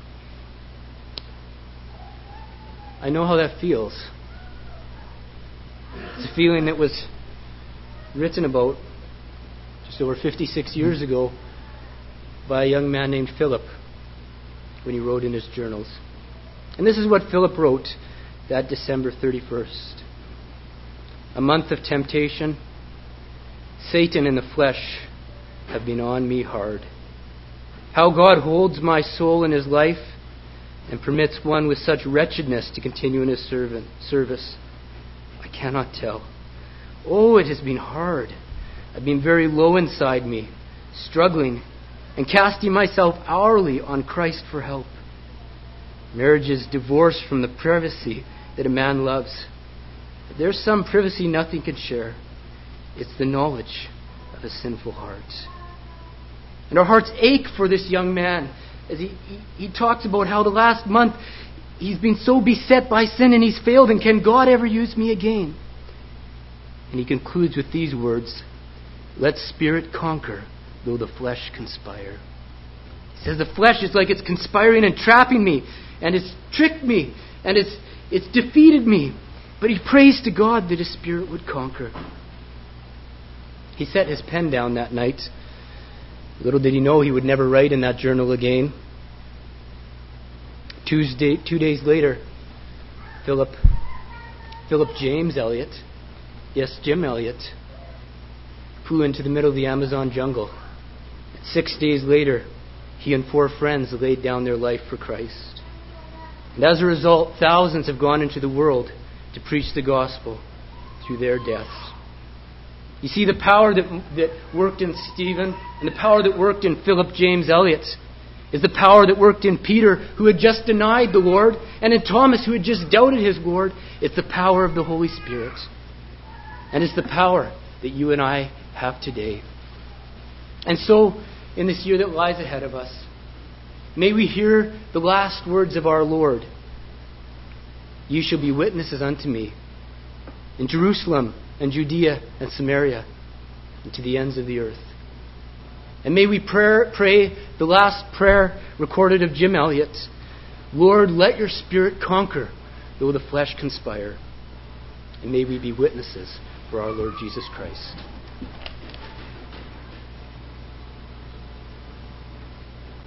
I know how that feels. It's a feeling that was written about just over fifty-six years ago by a young man named Philip when he wrote in his journals. And this is what Philip wrote that December thirty-first. A month of temptation. Satan and the flesh have been on me hard. How God holds my soul in his life and permits one with such wretchedness to continue in his servant, service, I cannot tell. Oh, it has been hard. I've been very low inside me, struggling and casting myself hourly on Christ for help. Marriage is divorced from the privacy that a man loves. But there's some privacy nothing can share. It's the knowledge of a sinful heart. And our hearts ache for this young man as he, he, he talks about how the last month he's been so beset by sin and he's failed, and can God ever use me again? And he concludes with these words, let spirit conquer, though the flesh conspire. He says the flesh is like it's conspiring and trapping me, and it's tricked me, and it's it's defeated me. But he prays to God that his spirit would conquer. He set his pen down that night. Little did he know he would never write in that journal again. Tuesday, two days later, Philip, Philip James Elliot, yes, Jim Elliot, flew into the middle of the Amazon jungle. Six days later, he and four friends laid down their life for Christ. And as a result, thousands have gone into the world to preach the gospel through their deaths. You see, the power that, that worked in Stephen and the power that worked in Philip James Elliot is the power that worked in Peter, who had just denied the Lord, and in Thomas, who had just doubted his Lord. It's the power of the Holy Spirit. And it's the power that you and I have today. And so, in this year that lies ahead of us, may we hear the last words of our Lord. You shall be witnesses unto me in Jerusalem and Judea and Samaria and to the ends of the earth. And may we pray, pray the last prayer recorded of Jim Elliot. Lord, let your Spirit conquer, though the flesh conspire. And may we be witnesses for our Lord Jesus Christ.